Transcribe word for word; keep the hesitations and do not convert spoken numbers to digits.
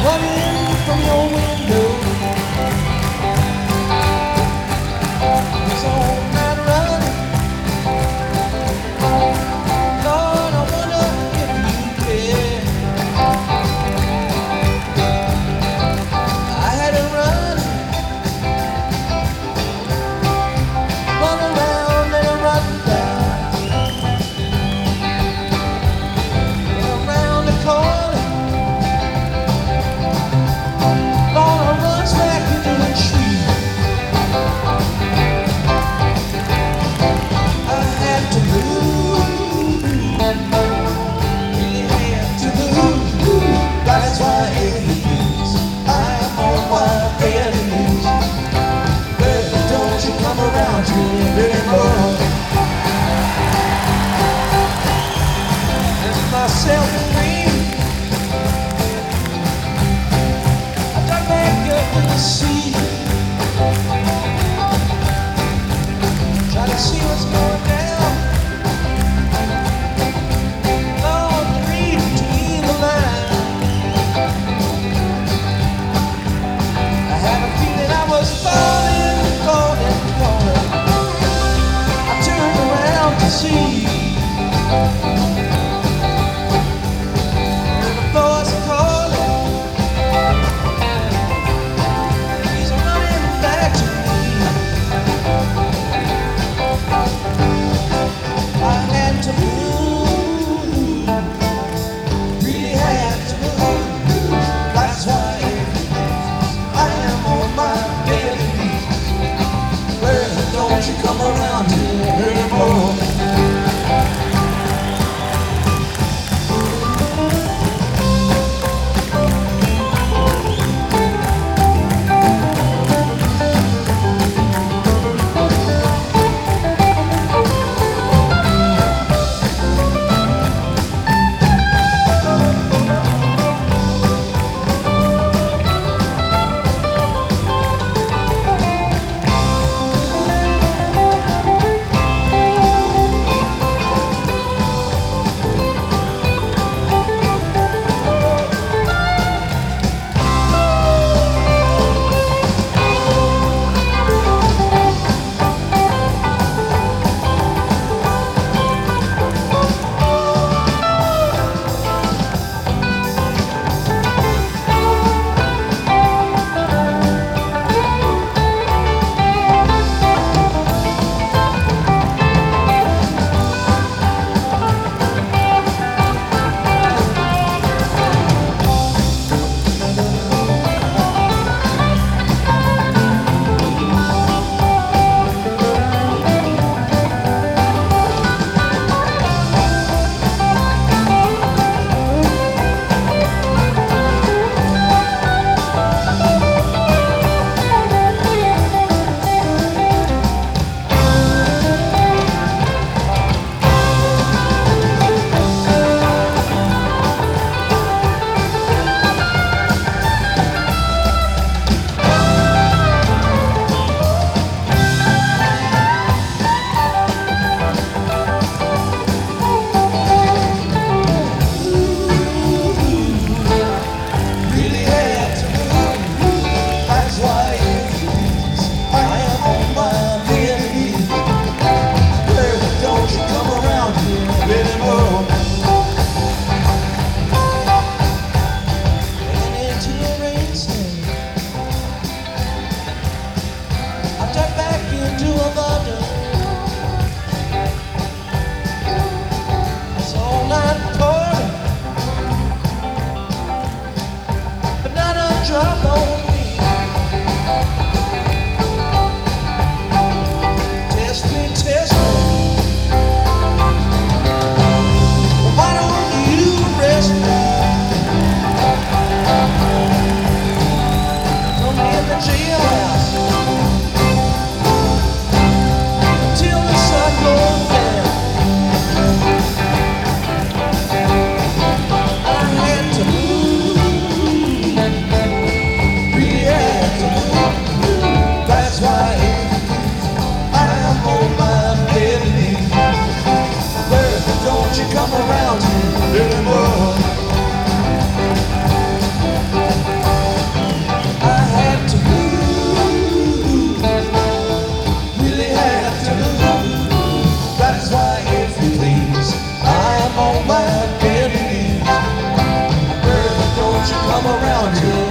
running from your window. It's all night running. Lord, I wonder if you care. I had to run, run around and run down, around the corner. Lord, I runs back into the tree. I had to move, really had to move. That's why it is I'm on my enemies. Well, don't you come around here anymore. There's myself free. I dug back up in the sea, try to see what's going down. Lord, read between the lines. I had a feeling I was falling, falling, falling. I turned around to see the voice calling. He's running back to me. I had to move, really had to move. That's why I am on my daily knees. Well, don't you come around here anymore. Drop on me. Test me, test me. Why don't you rest me? Put me in the jailhouse till the sun goes down. I had to move. come around here.